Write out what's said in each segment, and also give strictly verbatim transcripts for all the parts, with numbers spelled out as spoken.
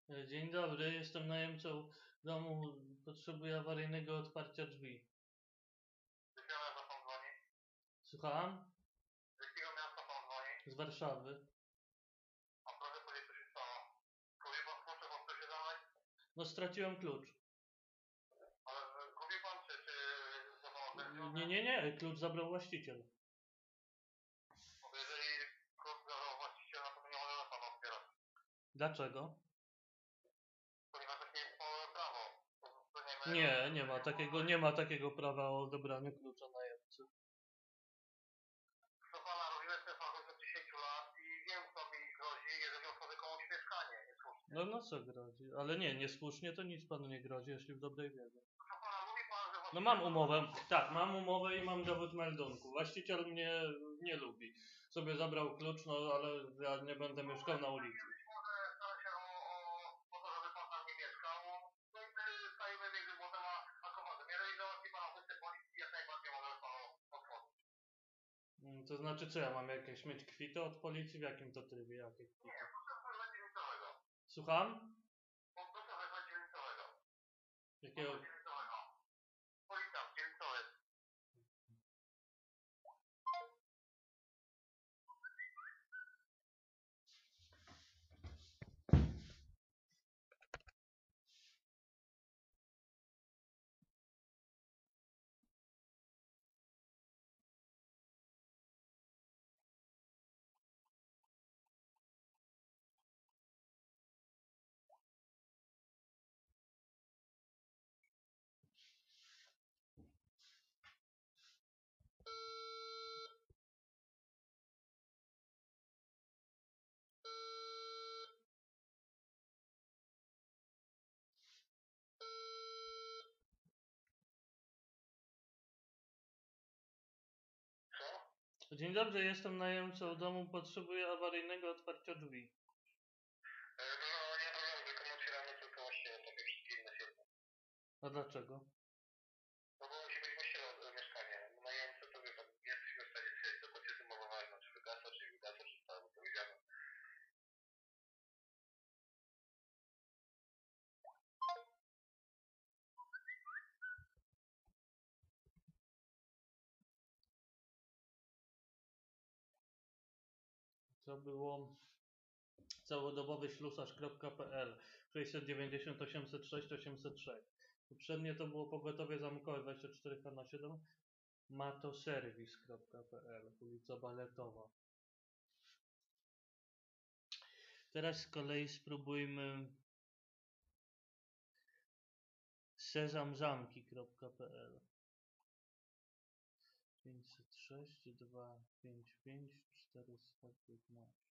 E, Dzień dobry, jestem najemcą domu. Potrzebuję awaryjnego otwarcia drzwi. Z jakiego miasta pan dzwoni? Słucham? Z jakiego miasta pan dzwoni? Z Warszawy. A proszę powiedzieć, co się stało. Gubi pan klucze, bo chce się zamknąć? No straciłem klucz. Ale e, gubi pan, czy, czy został odnaleziony? Nie, nie, nie, klucz zabrał właściciel. Bo jeżeli klucz zabrał właściciel, no to nie może pan otwierać. Dlaczego? Ponieważ takie jest małe prawo. To, to nie, ma Nie, nie ma takiego, nie ma takiego prawa o odebraniu klucza najemcy. Proszę pana, robimy ten fachowcy od dziesięć lat i wiem, co mi grozi, jeżeli otworzę komuś mieszkanie. Niesłusznie. No, no co grozi? Ale nie, niesłusznie to nic panu nie grozi, jeśli w dobrej wiedzy. Proszę pana, mówi pan, że No właściciel... mam umowę, tak, mam umowę i mam dowód meldunku. Właściciel mnie nie lubi. Sobie zabrał klucz, no ale ja nie będę mieszkał na ulicy. Być może stara się o, o, o to, żeby pan tam nie mieszkał. No i wtedy stajemy między młotem a, a kowadem. Jeżeli załatwi pan ochotę policji, jak najbardziej możemy panu otworzyć. Mm, To znaczy co, ja mam jakieś mieć kwitę od policji? W jakim to trybie? Jakie kwity? Nie, proszę wezwać dzielnicowego. Słucham? Bo proszę wezwać dzielnicowego. Jakiego? Dzielnicowego. Policjant dzielnicowy. Co? Dzień dobry, jestem najemcą domu, potrzebuję awaryjnego otwarcia drzwi. E, No nie problem, tylko my otwieramy tylko właśnie takie wszystkie inne firmy. A dlaczego? No bo musi być właściciel e, mieszkania. Najemcy to wie pan, nie jesteśmy w stanie stwierdzić, to proces umowy, czy wygasa, czy wygasa, czy zostało wypowiedziane. To było całodobowy ślusarz kropka p l sześćset dziewięćdziesiąt osiemset sześć osiemset sześć. Poprzednie to było pogotowie zamkowe dwadzieścia cztery H na siedem matoserwis kropka p l, ulica Baletowa. Teraz z kolei spróbujmy sezamzamki kropka p l pięćset sześć dwieście pięćdziesiąt pięć czterysta piętnaście.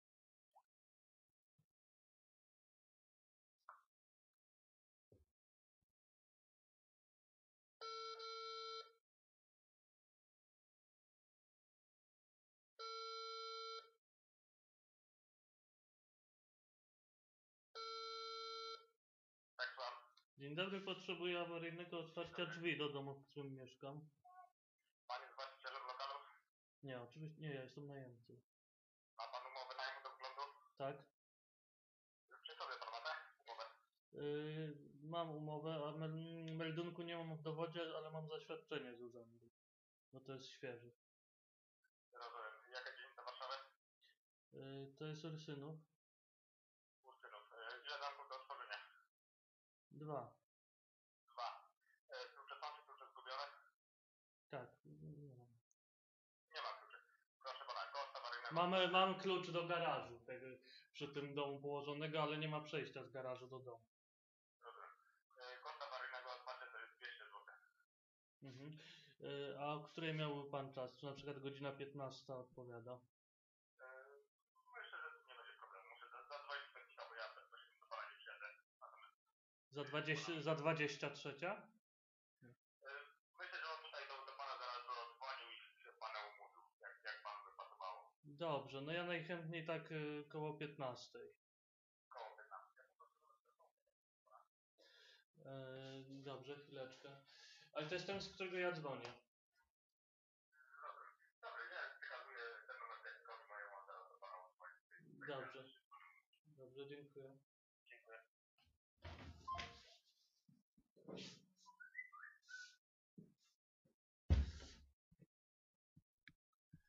Tak, słucham. Dzień dobry, potrzebuję awaryjnego otwarcia drzwi do domu, w którym mieszkam. Pan jest właścicielem lokalu? Nie, oczywiście nie, ja jestem najemcą. Ma pan umowę najmu do wglądu? Tak? Przy sobie pan ma, tak? Umowę. Yy, mam umowę, a mel- meldunku nie mam w dowodzie, ale mam zaświadczenie z urzędu. No to jest świeży. Rozumiem. Jaka dzielnica Warszawy? Yy, to jest Ursynów. Urszynów. E, Ile zamków do otworzenia? Dwa. Dwa. E, Klucze są czy klucze zgubione? Tak. Nie mam. Nie ma kluczy. Proszę pana, koszt awaryjnego... Mamy, mam klucz do garażu tego, przy tym domu położonego, ale nie ma przejścia z garażu do domu. Rozumiem. E, Koszt awaryjnego otwarcia to jest dwieście złotych. Mhm. Yy, a o której miałby pan czas? Czy na przykład godzina piętnasta odpowiada? E, Myślę, że tu nie będzie problemu. Muszę za- zadzwonić do technika, bo ja bezpośrednio do pana nie przyjadę. Natomiast Za dwadzieścia, za dwadzieścia trzecia? e, myślę, że on tutaj do, do pana zaraz dzwonił i się z panem umówił, jak, jak panu by pasowało. Dobrze, no ja najchętniej tak y, koło piętnastej. Koło piętnaście. Yy, dobrze, chwileczkę. Ale to jest ten, z którego ja dzwonię. Dobrze, ja przekazuję ten numer technikowi, mają on zaraz do pana dzwonić. Dobrze. Dobrze, dziękuję. Dziękuję. dziękuję.